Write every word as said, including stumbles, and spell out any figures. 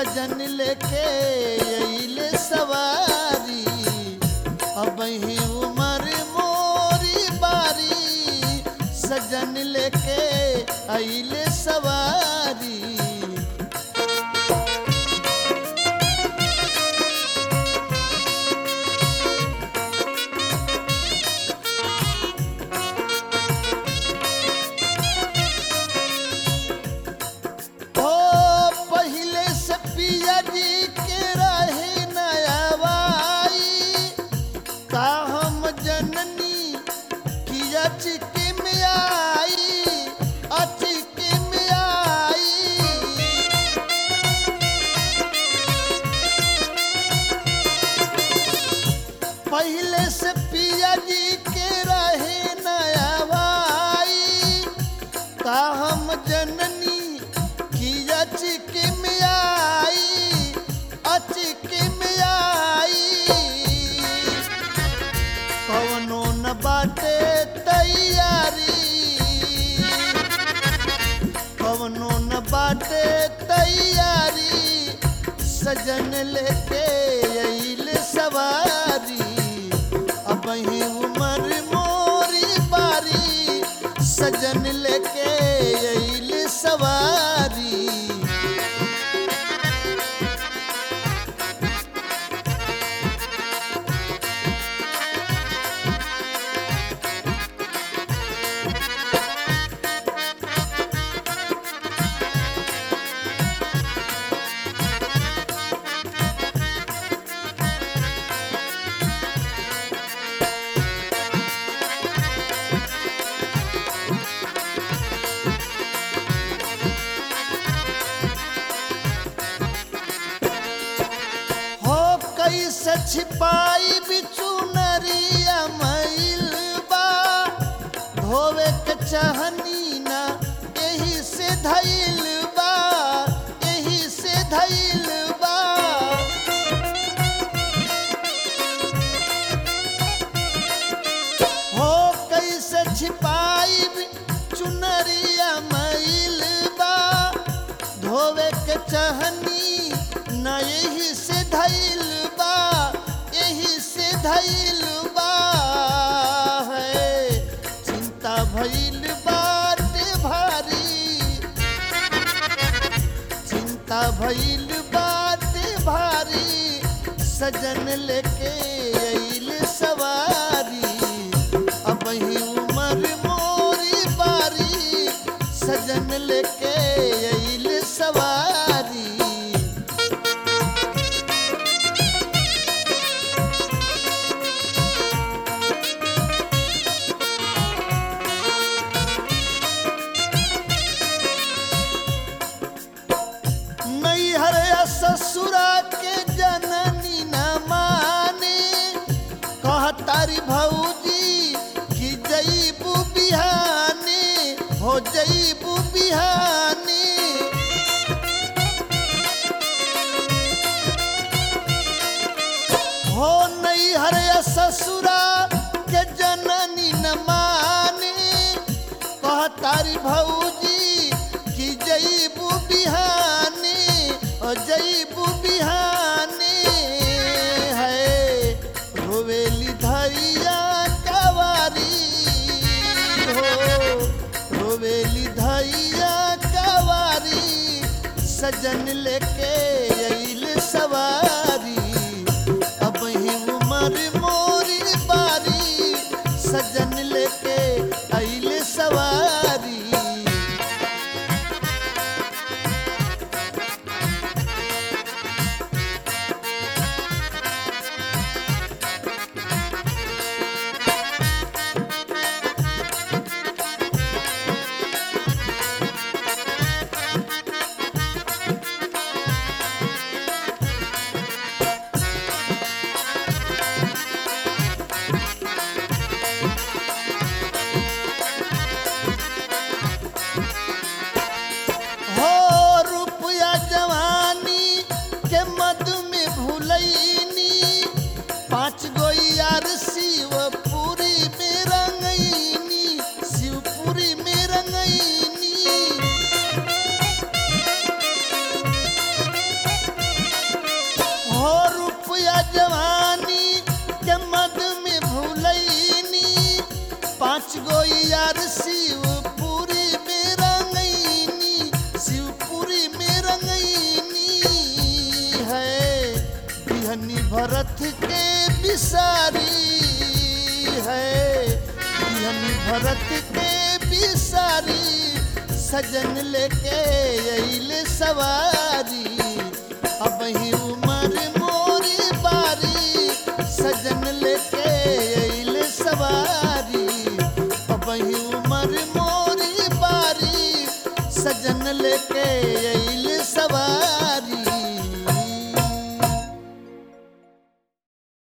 सजन लेके अइले सवारी। अब ही उमर मोरी बारी सजन लेके अइले सवारी। पहले से पिया जी के रहे नया भाई का हम जननी की अचके में आई अचके में आई। कवनो न बाटे तैयारी कवनो न बाटे तैयारी सजन लेके अइले सवारी। अब ही उमर मोरी बारी सजन लेके अइले सवारी। कैसे छिपाई बिचू नरिया मैलबा धोवे के चाहनी ना यही से धैल बा यही से धैल बा। हो कैसे छिपाई बिचू नरिया मैलबा धोवे के चाहनी ना यही से धैल यही से धैल बा है। चिंता भइल बाटे भारी चिंता भइल बाटे भारी सजन लेके अइले सवारी। अब ही उमर मोरी बारी सजन लेके अइले सवारी। ससुरा के जननी न माने कहतारी भौजी कि जईबू बिहाने हो जईबू बिहाने। हो नहीं हरे ससुरा के जननी न माने कहतारी भौजी कि जईबू बिहाने जईबू बिहाने है। रोवेली धैया कवारी हो रोवेली धैया कवारी सजन लेके अइले सवारी। अब ही उमर मोरी बारी सजन लेके अइले सवारी। पाँच गो यार शिवपुरी में रंगैनी, शिवपुरी में रंगैनी है। बिहनी भरत के बिसारी है, बिहनी भरत के बिसारी, सजन लेके अइले सवारी। अब ही उमर मोरी बारी, सजन लेके अइले सवारी। अब ही उमर मोरी बारी, सजन लेके अइले सवारी।